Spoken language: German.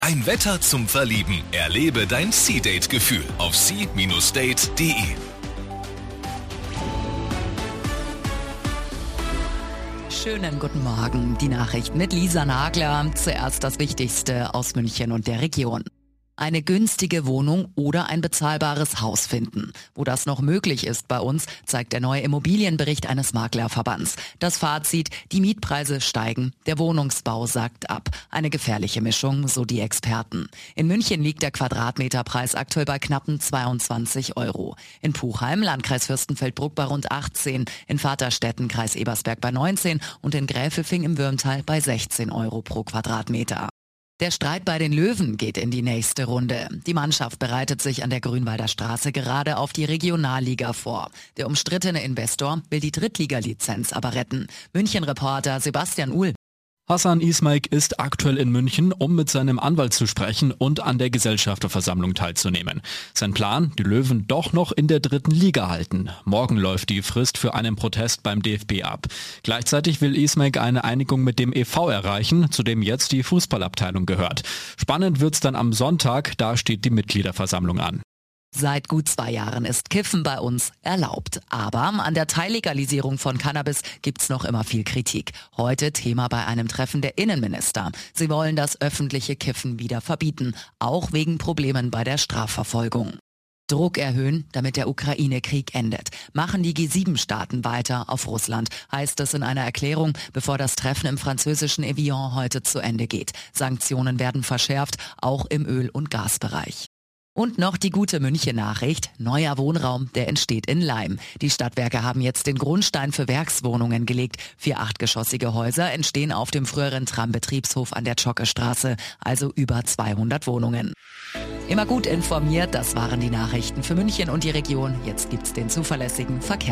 Ein Wetter zum Verlieben. Erlebe dein Sea-Date-Gefühl auf sea-date.de. Schönen guten Morgen. Die Nachrichten mit Lisa Nagler. Zuerst das Wichtigste aus München und der Region. Eine günstige Wohnung oder ein bezahlbares Haus finden. Wo das noch möglich ist bei uns, zeigt der neue Immobilienbericht eines Maklerverbands. Das Fazit: Die Mietpreise steigen, der Wohnungsbau sackt ab. Eine gefährliche Mischung, so die Experten. In München liegt der Quadratmeterpreis aktuell bei knappen 22 €. In Puchheim, Landkreis Fürstenfeldbruck, bei rund 18, in Vaterstetten, Kreis Ebersberg, bei 19 und in Gräfelfing im Würmtal bei 16 € pro Quadratmeter. Der Streit bei den Löwen geht in die nächste Runde. Die Mannschaft bereitet sich an der Grünwalder Straße gerade auf die Regionalliga vor. Der umstrittene Investor will die Drittligalizenz aber retten. München-Reporter Sebastian Uhl. Hassan Ismaik ist aktuell in München, um mit seinem Anwalt zu sprechen und an der Gesellschafterversammlung teilzunehmen. Sein Plan: die Löwen doch noch in der dritten Liga halten. Morgen läuft die Frist für einen Protest beim DFB ab. Gleichzeitig will Ismaik eine Einigung mit dem e.V. erreichen, zu dem jetzt die Fußballabteilung gehört. Spannend wird's dann am Sonntag, da steht die Mitgliederversammlung an. Seit gut 2 Jahren ist Kiffen bei uns erlaubt. Aber an der Teillegalisierung von Cannabis gibt's noch immer viel Kritik. Heute Thema bei einem Treffen der Innenminister. Sie wollen das öffentliche Kiffen wieder verbieten, auch wegen Problemen bei der Strafverfolgung. Druck erhöhen, damit der Ukraine-Krieg endet. Machen die G7-Staaten weiter auf Russland, heißt es in einer Erklärung, bevor das Treffen im französischen Evian heute zu Ende geht. Sanktionen werden verschärft, auch im Öl- und Gasbereich. Und noch die gute München-Nachricht: Neuer Wohnraum, der entsteht in Laim. Die Stadtwerke haben jetzt den Grundstein für Werkswohnungen gelegt. 4 achtgeschossige Häuser entstehen auf dem früheren Trambetriebshof an der Zschokkestraße, also über 200 Wohnungen. Immer gut informiert, das waren die Nachrichten für München und die Region. Jetzt gibt's den zuverlässigen Verkehr.